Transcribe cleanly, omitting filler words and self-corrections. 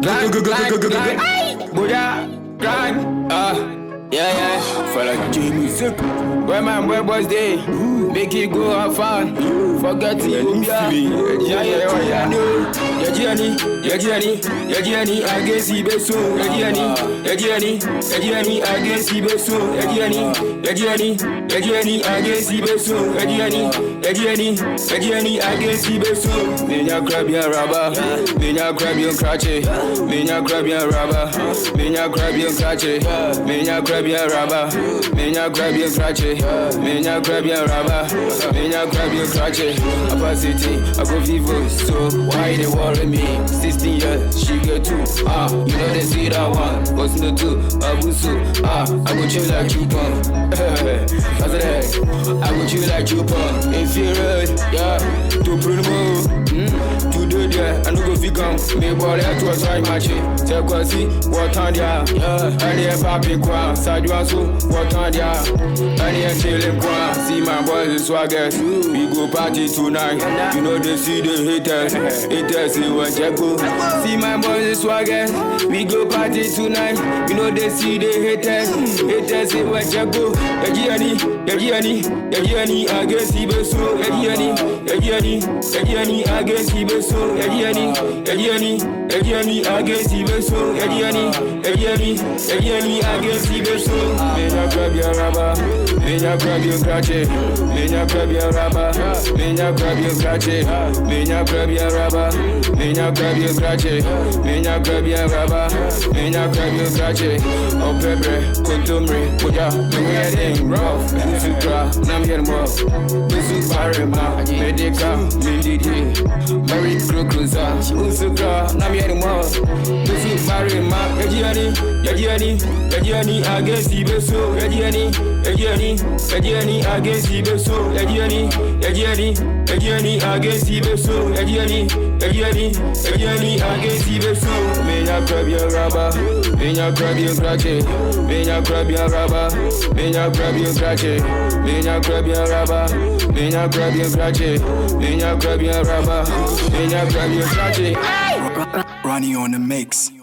Yeah. Fella Jimmy sick. Where my boys day? Make it go have fun. Forget it. Yeah. Your journey, I guess he be so. Your journey, I guess he be so. Your journey, I guess he be so. Your journey, I guess he be so. Me na grab your rubber, me na grab your crutches, me na grab your rubber, me na grab your crutches, me na grab your rubber, me na grab your crutches, me na grab your rubber, me na grab your crutches. Capacity, I go vivo, so why they worry me? 16 years, she get 2. You know they see that one. What's no 2? Abusu, I go chill like you pump. I go chill like you pump. If you ready, yeah, to bring the move. To do there, I no go fi come. Me boy, I to a try match it. Take a see, what on there, yeah. And the papi kwa, Sadua so, what on there. And the chillin' kwa, see my boys is swaggers. We go party tonight. You know they see the haters. Haters see what you go. See my boys is swaggers. We go party tonight. You know they see the haters. Haters see what you go. Your journey, I guess he be so. Your journey, I guess he be so. Your journey, I guess he be so. Your journey, I guess he be so. Me na grab your rubber, me na grab your crutches, me na grab your rubber, me na grab your crutches, me na grab your rubber, me na grab your crutches, me na grab your rubber, me na grab your crutches. Oh baby, kuntumri, puja, me heading rough. Sukra, nam here more. Bisu parima, medica, mindidi, Mary Cruza, Usukra, nam here more. Bisu parima, your journey, I guess he be so. Your journey, I guess he be so. Your journey, I guess he be so. Your journey, I guess he be so. Me na grab your rubber, me na grab your crutches, me na grab your rubber, me na grab your crutches, me na grab your rubber, me na grab your crutches, me na grab your rubber, me na grab your crutches. Ronnie on the mix.